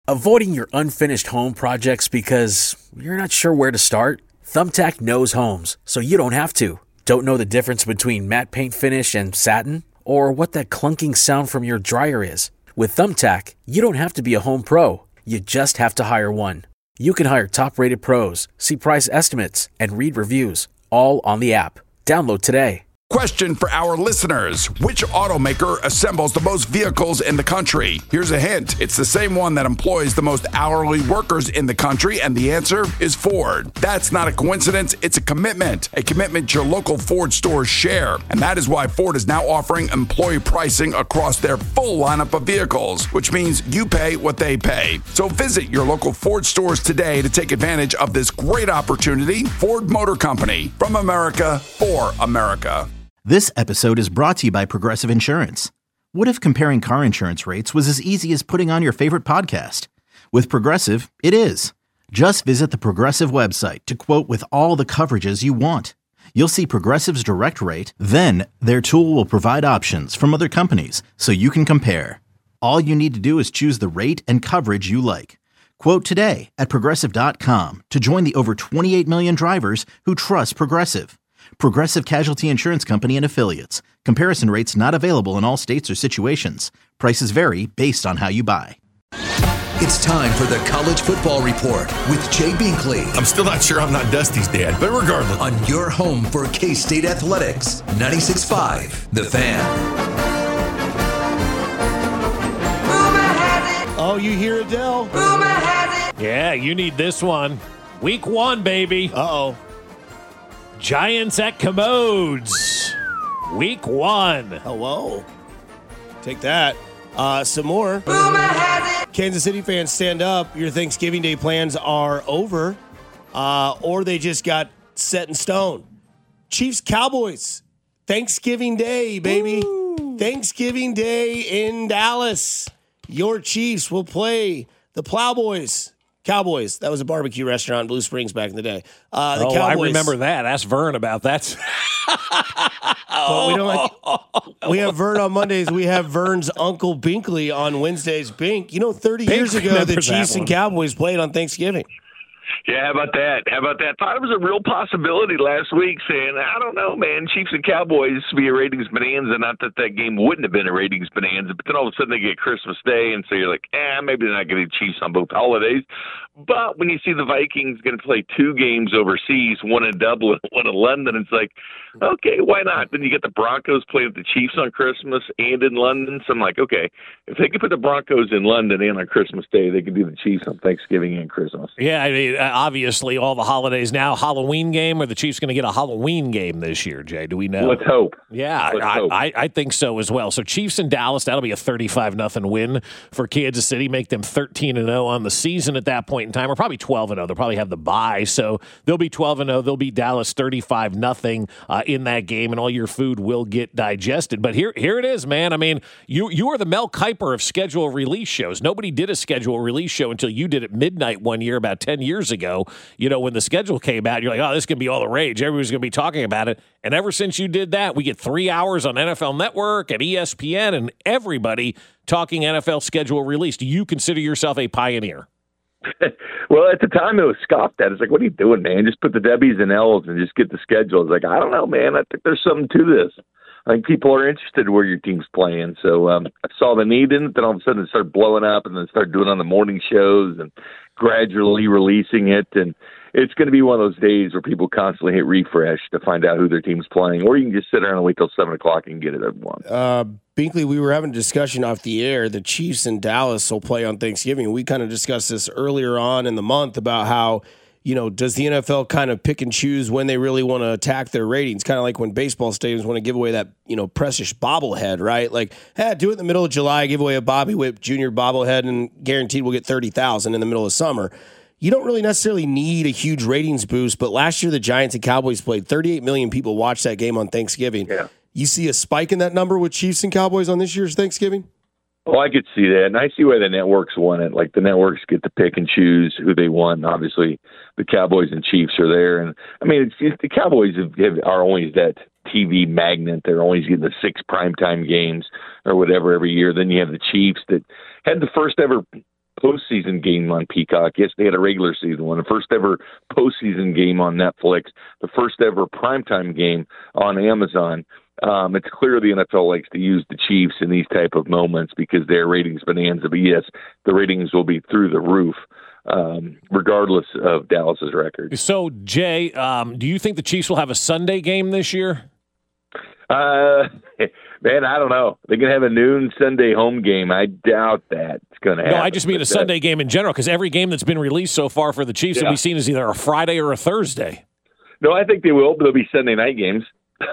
Avoiding your unfinished home projects because you're not sure where to start? Thumbtack knows homes, so you don't have to. Don't know the difference between matte paint finish and satin? Or what that clunking sound from your dryer is? With Thumbtack, you don't have to be a home pro. You just have to hire one. You can hire top-rated pros, see price estimates, and read reviews, all on the app. Download today. Question for our listeners. Which automaker assembles the most vehicles in the country? Here's a hint. It's the same one that employs the most hourly workers in the country, and the answer is Ford. That's not a coincidence. It's a commitment your local Ford stores share. And that is why Ford is now offering employee pricing across their full lineup of vehicles, which means you pay what they pay. So visit your local Ford stores today to take advantage of this great opportunity. Ford Motor Company, from America for America. This episode is brought to you by Progressive Insurance. What if comparing car insurance rates was as easy as putting on your favorite podcast? With Progressive, it is. Just visit the Progressive website to quote with all the coverages you want. You'll see Progressive's direct rate, then their tool will provide options from other companies so you can compare. All you need to do is choose the rate and coverage you like. Quote today at Progressive.com to join the over 28 million drivers who trust Progressive. Progressive Casualty Insurance Company and Affiliates. Comparison rates not available in all states or situations. Prices vary based on how you buy. It's time for the College Football Report with Jay Binkley. I'm still not sure I'm not Dusty's dad, but regardless. On your home for K-State Athletics, 96.5, The Fan. Oh, you hear Adele? Yeah, you need this one. Week 1, baby. Uh-oh. Giants at Commodes. Week 1. Oh, whoa. Take that. Some more. Kansas City fans, stand up. Your Thanksgiving Day plans are over, or they just got set in stone. Chiefs Cowboys. Thanksgiving Day, baby. Woo. Thanksgiving Day in Dallas. Your Chiefs will play the Plowboys. Cowboys. That was a barbecue restaurant in Blue Springs back in the day. Cowboys. I remember that. Ask Vern about that. But we have Vern on Mondays. We have Vern's Uncle Binkley on Wednesdays. Bink, 30 years ago, the Chiefs and Cowboys played on Thanksgiving. Yeah, how about that? Thought it was a real possibility last week, saying, I don't know, man, Chiefs and Cowboys be a ratings bonanza. Not that game wouldn't have been a ratings bonanza, but then all of a sudden they get Christmas Day, and so you're like, maybe they're not going to Chiefs on both holidays. But when you see the Vikings going to play 2 games overseas, one in Dublin, one in London, it's like, okay, why not? Then you get the Broncos playing with the Chiefs on Christmas and in London. So I'm like, okay, if they can put the Broncos in London and on Christmas Day, they can do the Chiefs on Thanksgiving and Christmas. Yeah, I mean, obviously all the holidays now. Halloween game, or the Chiefs going to get a Halloween game this year, Jay? Do we know? Let's hope. Yeah, I think so as well. So Chiefs in Dallas, that'll be a 35-0 win for Kansas City, make them 13-0 on the season at that point in time, or probably 12-0. They'll probably have the bye, so they'll be 12-0. They'll beat Dallas 35-0 in that game, and all your food will get digested. But here it is, man. I mean, you are the Mel Kiper of schedule release shows. Nobody did a schedule release show until you did at midnight one year about 10 years ago. When the schedule came out, you're like, oh, this can be all the rage. Everybody's going to be talking about it. And ever since you did that, we get 3 hours on NFL Network and ESPN and everybody talking NFL schedule release. Do you consider yourself a pioneer? Well, at the time it was scoffed at. It's like, what are you doing, man? Just put the W's and L's and just get the schedule. It's like, I don't know, man. I think there's something to this. I think people are interested where your team's playing. So I saw the need in it. Then all of a sudden it started blowing up, and then started doing it on the morning shows and gradually releasing it. And it's going to be one of those days where people constantly hit refresh to find out who their team's playing. Or you can just sit around and wait till 7 o'clock and get it at once. Binkley, we were having a discussion off the air. The Chiefs in Dallas will play on Thanksgiving. We kind of discussed this earlier on in the month about how, does the NFL kind of pick and choose when they really want to attack their ratings? Kind of like when baseball stadiums want to give away that, precious bobblehead, right? Like, do it in the middle of July, give away a Bobby Whip Jr. bobblehead, and guaranteed we'll get 30,000 in the middle of summer. You don't really necessarily need a huge ratings boost, but last year the Giants and Cowboys played. 38 million people watched that game on Thanksgiving. Yeah. You see a spike in that number with Chiefs and Cowboys on this year's Thanksgiving? Oh, I could see that, and I see why the networks want it. Like, the networks get to pick and choose who they want. Obviously, the Cowboys and Chiefs are there, and I mean, the Cowboys are always that TV magnet. They're always getting the 6 primetime games or whatever every year. Then you have the Chiefs that had the first ever postseason game on Peacock. Yes, they had a regular season one. The first ever postseason game on Netflix. The first ever primetime game on Amazon. It's clear the NFL likes to use the Chiefs in these type of moments because their ratings bonanza. But yes, the ratings will be through the roof, regardless of Dallas's record. So, Jay, do you think the Chiefs will have a Sunday game this year? Man, I don't know. They can have a noon Sunday home game. I doubt that's going to happen. No, I just mean a Sunday game in general, because every game that's been released so far for the Chiefs will be seen as either a Friday or a Thursday. No, I think they will, but they'll be Sunday night games.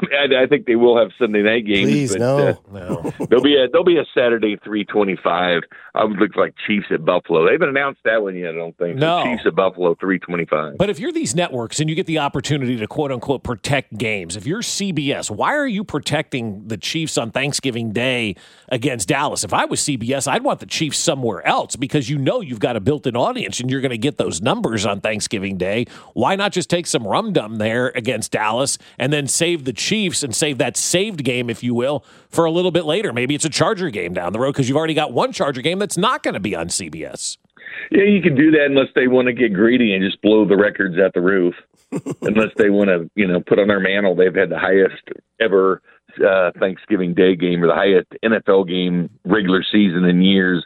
I think they will have Sunday night games. Please, but, no. There'll be a Saturday 3:25. I would look like Chiefs at Buffalo. They haven't announced that one yet, I don't think. No. Chiefs at Buffalo 3:25. But if you're these networks and you get the opportunity to quote unquote protect games, if you're CBS, why are you protecting the Chiefs on Thanksgiving Day against Dallas? If I was CBS, I'd want the Chiefs somewhere else because you know you've got a built-in audience and you're going to get those numbers on Thanksgiving Day. Why not just take some rum-dum there against Dallas and then save the Chiefs and save that saved game, if you will, for a little bit later? Maybe it's a Charger game down the road because you've already got one Charger game that's not going to be on CBS. Yeah, you can do that unless they want to get greedy and just blow the records at the roof. Unless they want to, put on their mantle, they've had the highest ever Thanksgiving Day game or the highest NFL game regular season in years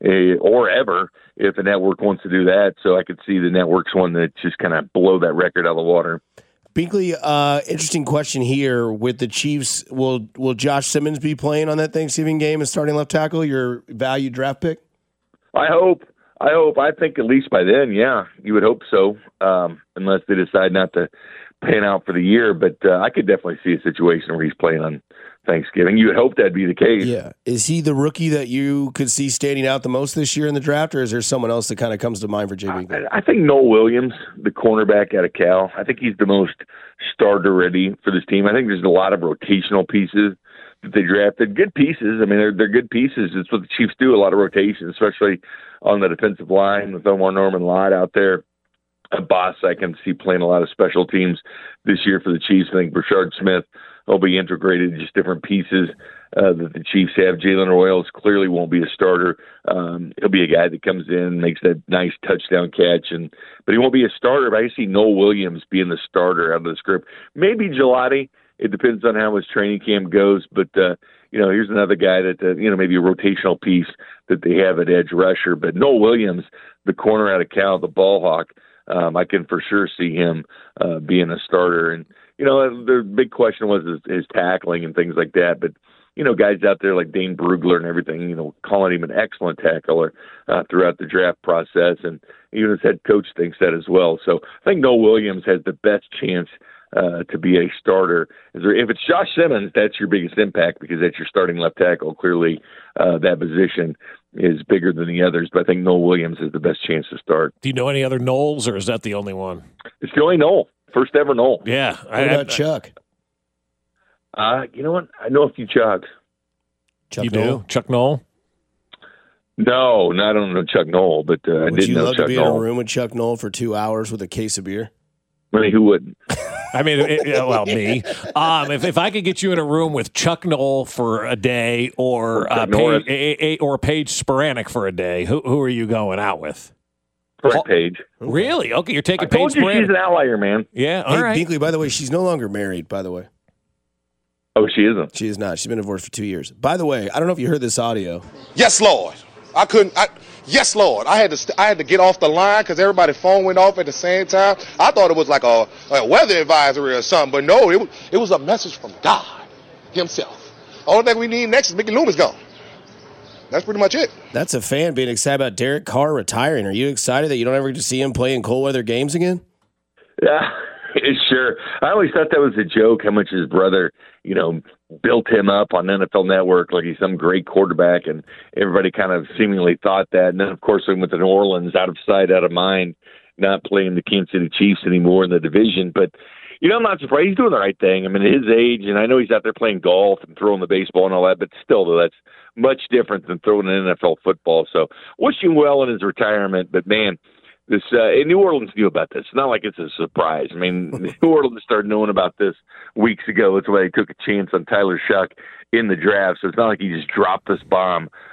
or ever if a network wants to do that. So I could see the networks one that just kind of blow that record out of the water. Binkley, interesting question here with the Chiefs. Will Josh Simmons be playing on that Thanksgiving game as starting left tackle, your value draft pick? I hope. I think at least by then, yeah, you would hope so, unless they decide not to pan out for the year. But I could definitely see a situation where he's playing on Thanksgiving. You would hope that'd be the case. Yeah. Is he the rookie that you could see standing out the most this year in the draft, or is there someone else that kind of comes to mind for JB? I think Noel Williams, the cornerback out of Cal, I think he's the most starter ready for this team. I think there's a lot of rotational pieces that they drafted. Good pieces. I mean, they're good pieces. It's what the Chiefs do, a lot of rotation, especially on the defensive line with Omar Norman-Lott out there. Boss, I can see playing a lot of special teams this year for the Chiefs. I think Brashard Smith will be integrated, just different pieces that the Chiefs have. Jalen Royals clearly won't be a starter. He'll be a guy that comes in, makes that nice touchdown catch, but he won't be a starter. But I see Noel Williams being the starter out of this group. Maybe Gelati. It depends on how his training camp goes. But, here's another guy that, maybe a rotational piece that they have at edge rusher. But Noel Williams, the corner out of Cal, the ball hawk, I can for sure see him being a starter. And, the big question was his tackling and things like that. But, guys out there like Dane Brugler and everything, calling him an excellent tackler throughout the draft process. And even his head coach thinks that as well. So I think Noel Williams has the best chance to be a starter. If it's Josh Simmons, that's your biggest impact because that's your starting left tackle. Clearly, that position is bigger than the others, but I think Noel Williams has the best chance to start. Do you know any other Noels, or is that the only one? It's the only Noel. First ever Noel. Yeah. What about Chuck? You know what? I know a few Chucks. You do? Chuck Noll? No, I don't know Chuck Noll, but I did know Chuck Noll. Would you love to be in a room with Chuck Noll for 2 hours with a case of beer? I mean, who wouldn't? I mean, me. If I could get you in a room with Chuck Noll for a day, or Paige Sporanic for a day, who are you going out with? Brett Page. Really? Okay, you're taking Paige Sporanic. I told you she's an outlier, man. Yeah, all right. Binkley, by the way, she's no longer married, by the way. Oh, she isn't? She is not. She's been divorced for 2 years. By the way, I don't know if you heard this audio. Yes, Lord. Yes, Lord. I had to get off the line because everybody's phone went off at the same time. I thought it was like a weather advisory or something, but no, it was a message from God himself. The only thing we need next is Mickey Loomis gone. That's pretty much it. That's a fan being excited about Derek Carr retiring. Are you excited that you don't ever get to see him play in cold weather games again? Yeah, sure. I always thought that was a joke, how much his brother, built him up on NFL Network like he's some great quarterback, and everybody kind of seemingly thought that. And then, of course, we went to New Orleans, out of sight, out of mind, not playing the Kansas City Chiefs anymore in the division. But, I'm not surprised. He's doing the right thing. I mean, at his age, and I know he's out there playing golf and throwing the baseball and all that, but still, though, that's much different than throwing an NFL football. So wish him well in his retirement. But, man, this New Orleans knew about this. It's not like it's a surprise. I mean, New Orleans started knowing about this weeks ago. That's why they took a chance on Tyler Shuck in the draft. So it's not like he just dropped this bomb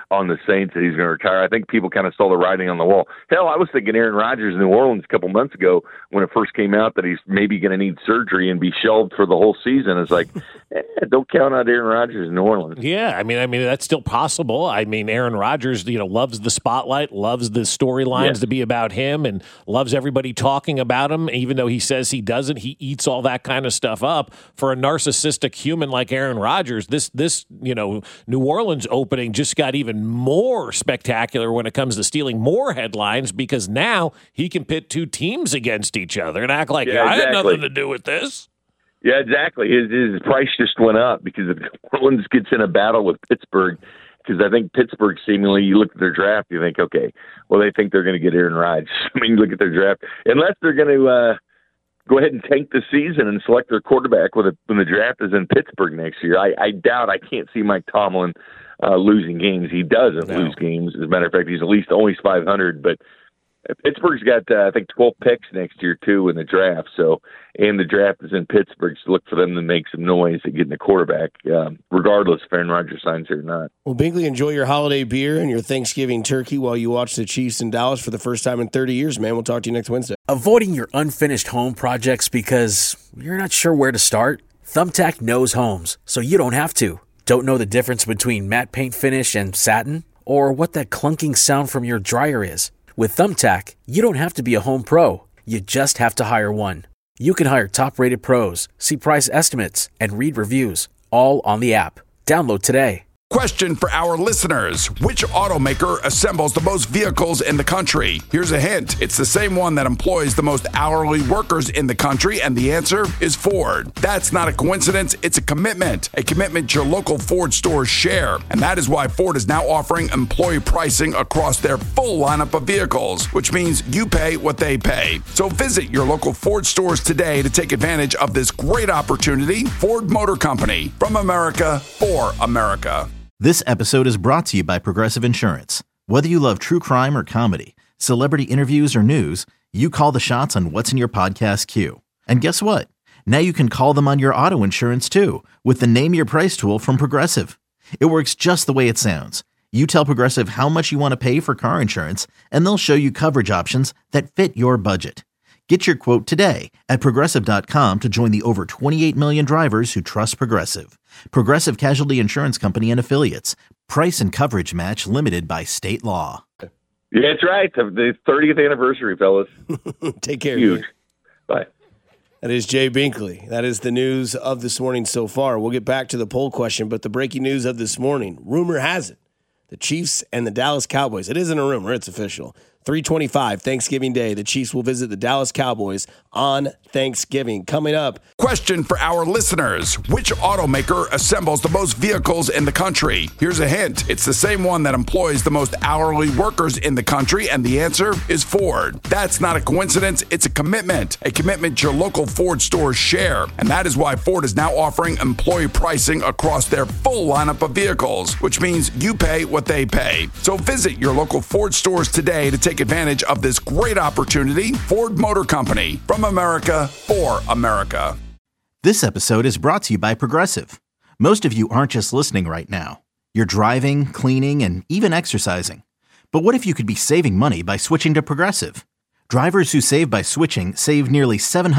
on the Saints that he's going to retire. I think people kind of saw the writing on the wall. Hell, I was thinking Aaron Rodgers in New Orleans a couple months ago when it first came out that he's maybe going to need surgery and be shelved for the whole season. It's like, don't count out Aaron Rodgers in New Orleans. Yeah, I mean that's still possible. I mean, Aaron Rodgers, loves the spotlight, loves the storylines to be about him, and loves everybody talking about him. Even though he says he doesn't, he eats all that kind of stuff up. For a narcissistic human like Aaron Rodgers, this New Orleans opening just got even more spectacular when it comes to stealing more headlines, because now he can pit two teams against each other and act like I had nothing to do with this. Yeah, exactly. His price just went up because if New Orleans gets in a battle with Pittsburgh, because I think Pittsburgh seemingly, you look at their draft, you think, okay, well, they think they're going to get Aaron Rodgers. I mean, look at their draft. Unless they're going to go ahead and tank the season and select their quarterback when the draft is in Pittsburgh next year. I doubt. I can't see Mike Tomlin losing games. He doesn't lose games. As a matter of fact, he's at least always 500. But Pittsburgh's got, I think, 12 picks next year, too, in the draft. So, and the draft is in Pittsburgh, so look for them to make some noise at getting the quarterback, regardless if Aaron Rodgers signs it or not. Well, Binkley, enjoy your holiday beer and your Thanksgiving turkey while you watch the Chiefs in Dallas for the first time in 30 years, man. We'll talk to you next Wednesday. Avoiding your unfinished home projects because you're not sure where to start? Thumbtack knows homes, so you don't have to. Don't know the difference between matte paint finish and satin? Or what that clunking sound from your dryer is? With Thumbtack, you don't have to be a home pro. You just have to hire one. You can hire top-rated pros, see price estimates, and read reviews, all on the app. Download today. Question for our listeners. Which automaker assembles the most vehicles in the country? Here's a hint. It's the same one that employs the most hourly workers in the country, and the answer is Ford. That's not a coincidence. It's a commitment your local Ford stores share. And that is why Ford is now offering employee pricing across their full lineup of vehicles, which means you pay what they pay. So visit your local Ford stores today to take advantage of this great opportunity. Ford Motor Company, from America for America. This episode is brought to you by Progressive Insurance. Whether you love true crime or comedy, celebrity interviews or news, you call the shots on what's in your podcast queue. And guess what? Now you can call them on your auto insurance too with the Name Your Price tool from Progressive. It works just the way it sounds. You tell Progressive how much you want to pay for car insurance, and they'll show you coverage options that fit your budget. Get your quote today at Progressive.com to join the over 28 million drivers who trust Progressive. Progressive Casualty Insurance Company and Affiliates. Price and coverage match limited by state law. Yeah, that's right. The 30th anniversary, fellas. Take care. Huge. Bye. That is Jay Binkley. That is the news of this morning so far. We'll get back to the poll question, but the breaking news of this morning, rumor has it, the Chiefs and the Dallas Cowboys. It isn't a rumor. It's official. 3/25, Thanksgiving Day. The Chiefs will visit the Dallas Cowboys on Thanksgiving. Coming up. Question for our listeners. Which automaker assembles the most vehicles in the country? Here's a hint. It's the same one that employs the most hourly workers in the country, and the answer is Ford. That's not a coincidence. It's a commitment your local Ford stores share. And that is why Ford is now offering employee pricing across their full lineup of vehicles, which means you pay what they pay. So visit your local Ford stores today to take advantage of this great opportunity. Ford Motor Company, from America for America. This episode is brought to you by Progressive. Most of you aren't just listening right now. You're driving, cleaning, and even exercising. But what if you could be saving money by switching to Progressive? Drivers who save by switching save nearly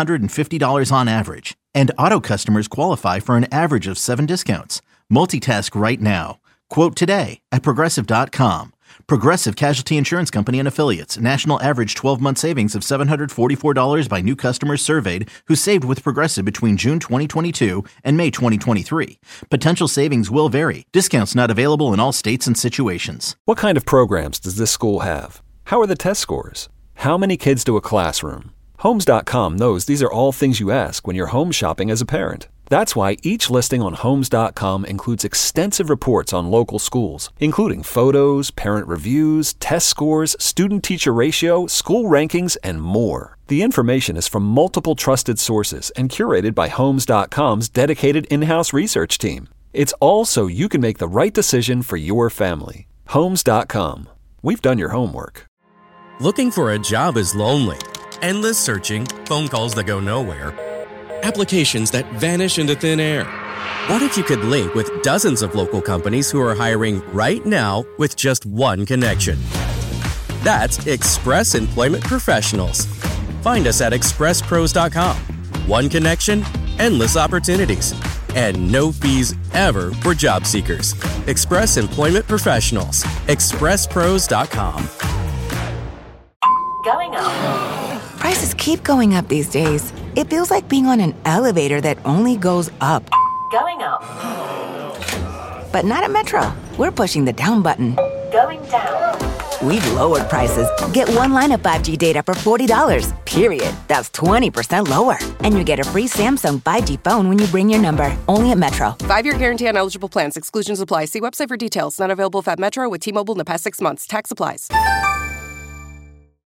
$750 on average. And auto customers qualify for an average of 7 discounts. Multitask right now. Quote today at Progressive.com. Progressive Casualty Insurance Company and Affiliates. National average 12-month savings of $744 by new customers surveyed who saved with Progressive between June 2022 and May 2023. Potential savings will vary. Discounts not available in all states and situations. What kind of programs does this school have? How are the test scores? How many kids do a classroom? Homes.com knows these are all things you ask when you're home shopping as a parent. That's why each listing on Homes.com includes extensive reports on local schools, including photos, parent reviews, test scores, student-teacher ratio, school rankings, and more. The information is from multiple trusted sources and curated by Homes.com's dedicated in-house research team. It's all so you can make the right decision for your family. Homes.com. We've done your homework. Looking for a job is lonely. Endless searching, phone calls that go nowhere, applications that vanish into thin air. What if you could link with dozens of local companies who are hiring right now with just one connection? That's Express Employment Professionals. Find us at expresspros.com. One connection, endless opportunities, and no fees ever for job seekers. Express Employment Professionals. expresspros.com. Going up. Prices keep going up these days. It feels like being on an elevator that only goes up. Going up. But not at Metro. We're pushing the down button. Going down. We've lowered prices. Get one line of 5G data for $40, period. That's 20% lower. And you get a free Samsung 5G phone when you bring your number. Only at Metro. 5-year guarantee on eligible plans. Exclusions apply. See website for details. Not available at Metro with T-Mobile in the past 6 months. Tax applies.